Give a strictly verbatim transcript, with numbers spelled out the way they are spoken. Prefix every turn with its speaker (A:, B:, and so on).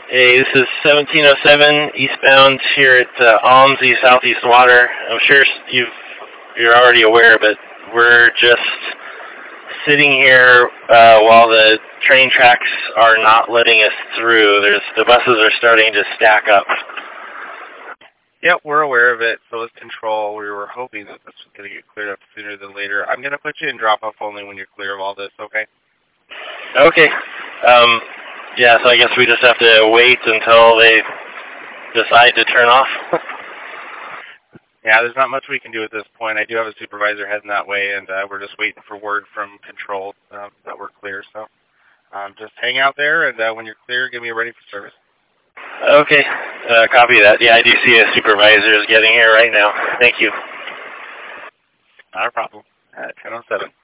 A: Hey, this is seventeen oh seven eastbound here at uh, Almsey Southeast Water. I'm sure you've, you're already aware, but we're just sitting here uh, while the train tracks are not letting us through. There's the buses are starting to stack up.
B: Yep, we're aware of it. So is Control. We were hoping that this was going to get cleared up sooner than later. I'm going to put you in drop-off only when you're clear of all this, okay?
A: Okay. Um, yeah, so I guess we just have to wait until they decide to turn off.
B: Yeah, there's not much we can do at this point. I do have a supervisor heading that way, and uh, we're just waiting for word from Control uh, that we're clear. So um, just hang out there, and uh, when you're clear, get me ready for service.
A: Okay, uh, copy that. Yeah, I do see a supervisor is getting here right now. Thank you.
B: Not a problem. Uh, ten oh seven.